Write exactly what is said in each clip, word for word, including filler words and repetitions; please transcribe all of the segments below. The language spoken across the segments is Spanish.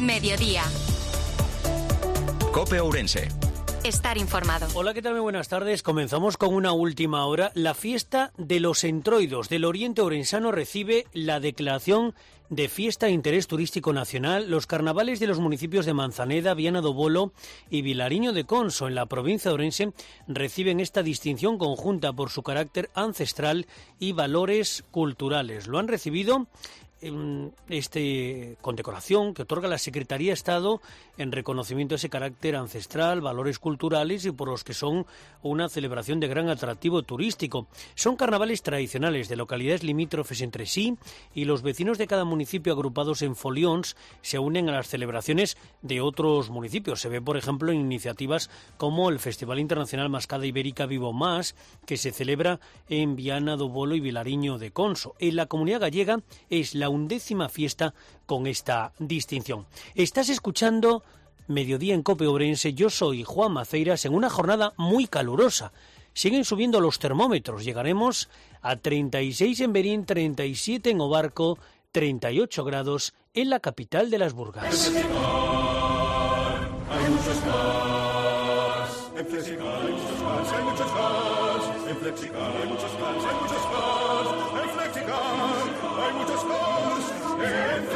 Mediodía. COPE Ourense. Estar informado. Hola, ¿qué tal? Muy buenas tardes. Comenzamos con una última hora. La fiesta de los entroidos del Oriente Orensano recibe la declaración de Fiesta de Interés Turístico Nacional. Los carnavales de los municipios de Manzaneda, Viana do Bolo y Vilariño de Conso, en la provincia de Ourense, reciben esta distinción conjunta por su carácter ancestral y valores culturales. Lo han recibido este condecoración que otorga la Secretaría de Estado en reconocimiento a ese carácter ancestral, valores culturales y por los que son una celebración de gran atractivo turístico. Son carnavales tradicionales de localidades limítrofes entre sí y los vecinos de cada municipio agrupados en folions se unen a las celebraciones de otros municipios. Se ve, por ejemplo, en iniciativas como el Festival Internacional Mascada Ibérica Vivo Más, que se celebra en Viana do Bolo y Vilariño de Conso. En la Comunidad Gallega es la undécima fiesta con esta distinción. Estás escuchando Mediodía en COPE Ourense. Yo soy Juan Maceiras en una jornada muy calurosa. Siguen subiendo los termómetros. Llegaremos a treinta y seis en Berín, treinta y siete en Obarco, treinta y ocho grados en la capital de las Burgas. Hay muchos cars, en Flexicar hay muchos cars, hay muchos cars, en Flexicar hay muchos cars, hay muchos cars, en Flexicar hay muchos cars, en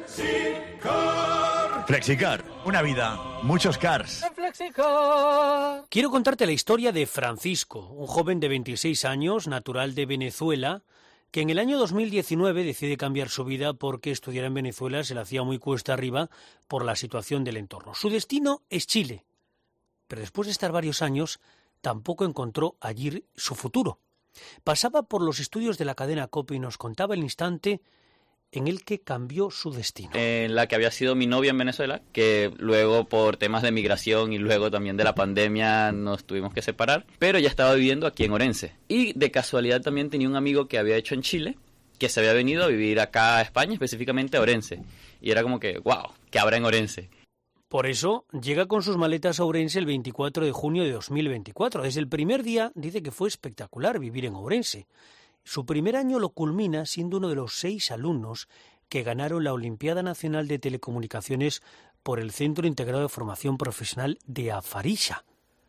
Flexicar. Flexicar, una vida, muchos cars. En Flexicar. Quiero contarte la historia de Francisco, un joven de veintiséis años, natural de Venezuela, que en el año dos mil diecinueve decide cambiar su vida porque estudiar en Venezuela se le hacía muy cuesta arriba por la situación del entorno. Su destino es Chile, pero después de estar varios años tampoco encontró allí su futuro. Pasaba por los estudios de la cadena COPE y nos contaba el instante en el que cambió su destino. En la que había sido mi novia en Venezuela, que luego por temas de migración y luego también de la pandemia nos tuvimos que separar, pero ya estaba viviendo aquí en Ourense. Y de casualidad también tenía un amigo que había hecho en Chile, que se había venido a vivir acá a España, específicamente a Ourense. Y era como que, wow, ¿qué habrá en Ourense? Por eso llega con sus maletas a Ourense el veinticuatro de junio de dos mil veinticuatro. Desde el primer día dice que fue espectacular vivir en Ourense. Su primer año lo culmina siendo uno de los seis alumnos que ganaron la Olimpiada Nacional de Telecomunicaciones por el Centro Integrado de Formación Profesional de Afarixa.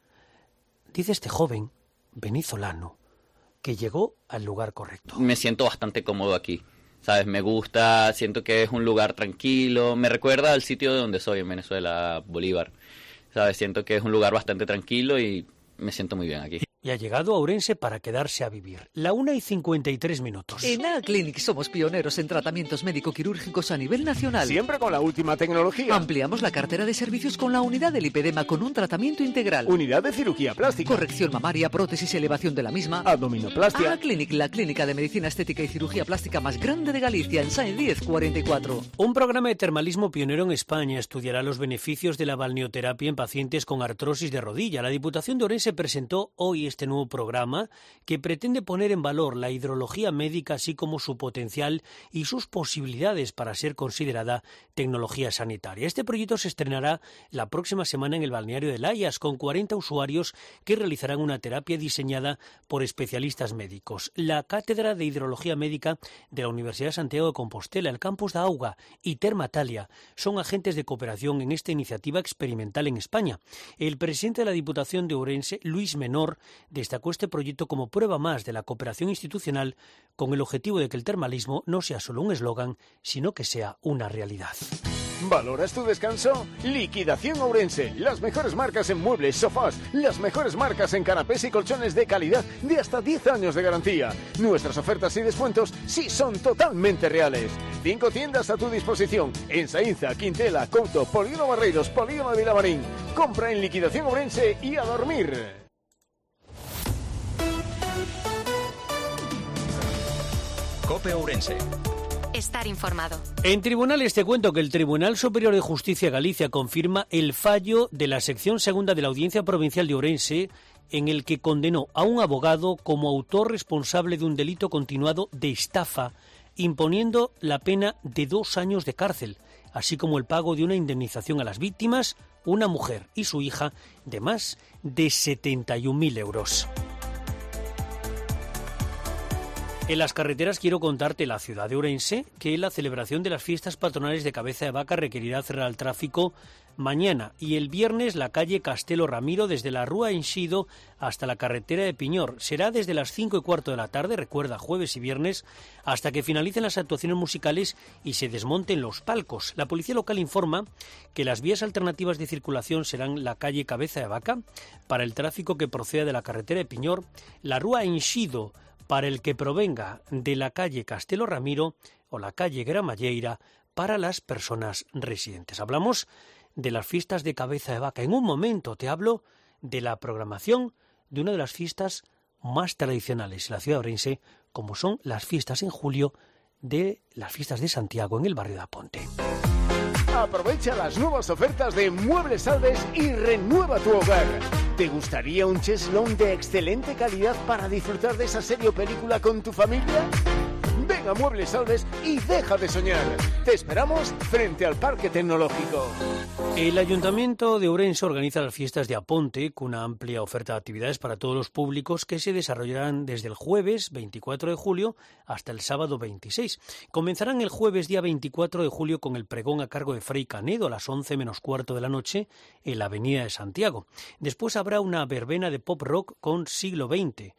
Dice este joven venezolano que llegó al lugar correcto. Me siento bastante cómodo aquí, ¿sabes? Me gusta, siento que es un lugar tranquilo, me recuerda al sitio de donde soy, en Venezuela, Bolívar, ¿sabes? Siento que es un lugar bastante tranquilo y me siento muy bien aquí. Y ha llegado a Ourense para quedarse a vivir. La una y cincuenta y tres minutos. En A Clinic somos pioneros en tratamientos médico-quirúrgicos a nivel nacional. Siempre con la última tecnología. Ampliamos la cartera de servicios con la unidad del lipedema con un tratamiento integral. Unidad de cirugía plástica. Corrección mamaria, prótesis, elevación de la misma. Abdominoplastia. A Clinic, la clínica de medicina estética y cirugía plástica más grande de Galicia, en Sáenz diez cuarenta y cuatro. Un programa de termalismo pionero en España estudiará los beneficios de la balneoterapia en pacientes con artrosis de rodilla. La Diputación de Ourense presentó hoy este nuevo programa que pretende poner en valor la hidrología médica así como su potencial y sus posibilidades para ser considerada tecnología sanitaria. Este proyecto se estrenará la próxima semana en el balneario de Layas con cuarenta usuarios que realizarán una terapia diseñada por especialistas médicos. La Cátedra de Hidrología Médica de la Universidad de Santiago de Compostela, el Campus de Auga y Termatalia son agentes de cooperación en esta iniciativa experimental en España. El presidente de la Diputación de Ourense, Luis Menor, destacó este proyecto como prueba más de la cooperación institucional con el objetivo de que el termalismo no sea solo un eslogan, sino que sea una realidad. ¿Valoras tu descanso? Liquidación Ourense. Las mejores marcas en muebles, sofás, las mejores marcas en canapés y colchones de calidad de hasta diez años de garantía. Nuestras ofertas y descuentos sí son totalmente reales. Cinco tiendas a tu disposición en Saínza, Quintela, Couto, Polígono Barreiros, Polígono de Vilamarín. Compra en Liquidación Ourense y a dormir. COPE Ourense. Estar informado. En tribunales te cuento que el Tribunal Superior de Justicia de Galicia confirma el fallo de la sección segunda de la Audiencia Provincial de Ourense en el que condenó a un abogado como autor responsable de un delito continuado de estafa, imponiendo la pena de dos años de cárcel, así como el pago de una indemnización a las víctimas, una mujer y su hija, de más de setenta y un mil euros. En las carreteras quiero contarte la ciudad de Ourense que la celebración de las fiestas patronales de Cabeza de Vaca requerirá cerrar el tráfico mañana y el viernes la calle Castelo Ramiro desde la Rúa Enxido hasta la carretera de Piñor. Será desde las cinco y cuarto de la tarde, recuerda, jueves y viernes, hasta que finalicen las actuaciones musicales y se desmonten los palcos. La policía local informa que las vías alternativas de circulación serán la calle Cabeza de Vaca para el tráfico que proceda de la carretera de Piñor, la Rúa Enxido para el que provenga de la calle Castelo Ramiro o la calle Gramalleira para las personas residentes. Hablamos de las fiestas de Cabeza de Vaca. En un momento te hablo de la programación de una de las fiestas más tradicionales en la ciudad de Ourense, como son las fiestas en julio de las fiestas de Santiago en el barrio de Aponte. Aprovecha las nuevas ofertas de Muebles Salves y renueva tu hogar. ¿Te gustaría un cheslón de excelente calidad para disfrutar de esa serie o película con tu familia? Ven a Muebles Salves y deja de soñar. Te esperamos frente al Parque Tecnológico. El Ayuntamiento de Ourense organiza las fiestas de Aponte con una amplia oferta de actividades para todos los públicos que se desarrollarán desde el jueves veinticuatro de julio hasta el sábado veintiséis. Comenzarán el jueves día veinticuatro de julio con el pregón a cargo de Fray Canedo a las once menos cuarto de la noche en la Avenida de Santiago. Después habrá una verbena de pop rock con Siglo veinte.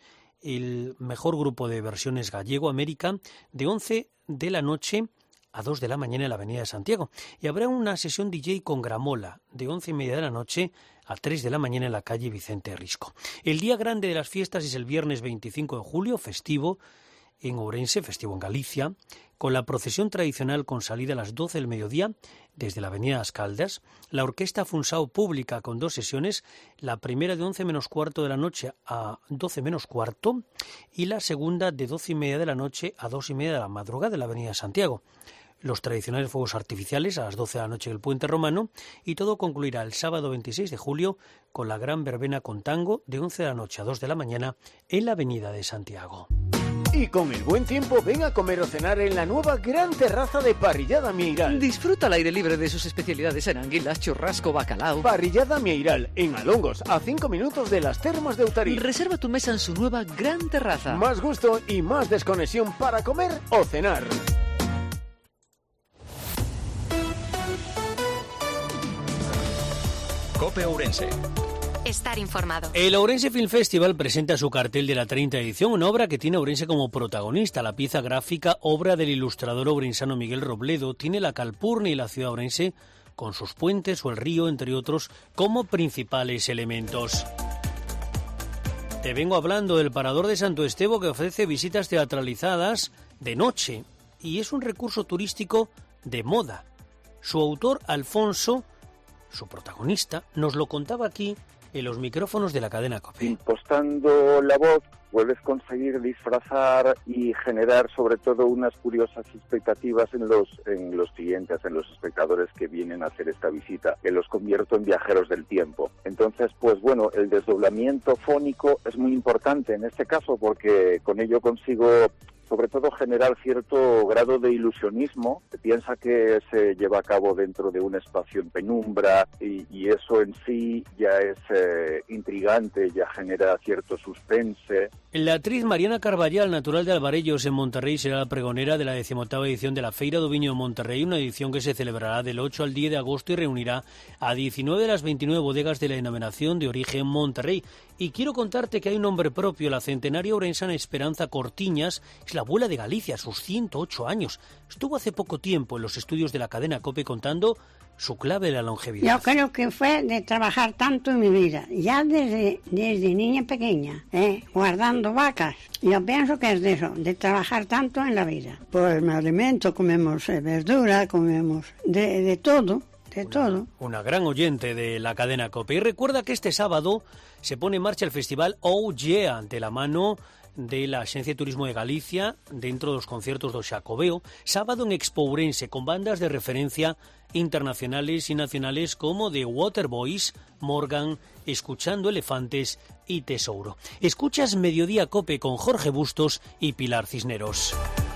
El mejor grupo de versiones gallego América de once de la noche a dos de la mañana en la Avenida de Santiago. Y habrá una sesión D J con Gramola de once y media de la noche a tres de la mañana en la calle Vicente Risco. El día grande de las fiestas es el viernes veinticinco de julio, festivo en Ourense, festivo en Galicia, con la procesión tradicional con salida a las doce del mediodía desde la Avenida Las Caldas, la Orquesta Funsao Pública con dos sesiones, la primera de once menos cuarto de la noche a doce menos cuarto y la segunda de doce y media de la noche a dos y media de la madrugada de la Avenida Santiago. Los tradicionales fuegos artificiales a las doce de la noche del Puente Romano y todo concluirá el sábado veintiséis de julio con la gran verbena con tango de once de la noche a dos de la mañana en la Avenida de Santiago. Y con el buen tiempo, ven a comer o cenar en la nueva gran terraza de Parrillada Mieiral. Disfruta al aire libre de sus especialidades en anguilas, churrasco, bacalao. Parrillada Mieiral, en Alongos, a cinco minutos de las termas de Utarí. Reserva tu mesa en su nueva gran terraza. Más gusto y más desconexión para comer o cenar. COPE Ourense. Estar informado. El Ourense Film Festival presenta su cartel de la treinta edición, una obra que tiene a Ourense como protagonista. La pieza gráfica, obra del ilustrador ourensano Miguel Robledo, tiene la Calpurnia y la ciudad ourense, con sus puentes o el río, entre otros, como principales elementos. Te vengo hablando del Parador de Santo Estevo, que ofrece visitas teatralizadas de noche y es un recurso turístico de moda. Su autor, Alfonso, su protagonista, nos lo contaba aquí en los micrófonos de la cadena COPE. Impostando la voz, puedes conseguir disfrazar y generar sobre todo unas curiosas expectativas en los en los clientes, en los espectadores que vienen a hacer esta visita, que los convierto en viajeros del tiempo. Entonces, pues bueno, el desdoblamiento fónico es muy importante en este caso porque con ello consigo sobre todo generar cierto grado de ilusionismo. Se piensa que se lleva a cabo dentro de un espacio en penumbra y, y eso en sí ya es eh, intrigante, ya genera cierto suspense. La actriz Mariana Carballal, natural de Alvarellos en Monterrey, será la pregonera de la decimoctava edición de la Feira do Viño de Monterrey, una edición que se celebrará del ocho al diez de agosto y reunirá a diecinueve de las veintinueve bodegas de la denominación de origen Monterrey. Y quiero contarte que hay un nombre propio, la centenaria orensana Esperanza Cortiñas, es la abuela de Galicia, a sus ciento ocho años. Estuvo hace poco tiempo en los estudios de la cadena COPE contando su clave de la longevidad. Yo creo que fue de trabajar tanto en mi vida, ya desde, desde niña pequeña, ¿eh? guardando vacas. Yo pienso que es de eso, de trabajar tanto en la vida. Pues me alimento, comemos eh, verdura, comemos de, de todo. De una, todo. Una gran oyente de la cadena COPE. Y recuerda que este sábado se pone en marcha el festival Oh Yeah, de la mano de la Agencia de Turismo de Galicia, dentro de los conciertos do Xacobeo, sábado en Expo Ourense, con bandas de referencia internacionales y nacionales como The Waterboys, Morgan, Escuchando Elefantes y Tesouro. Escuchas Mediodía COPE con Jorge Bustos y Pilar Cisneros.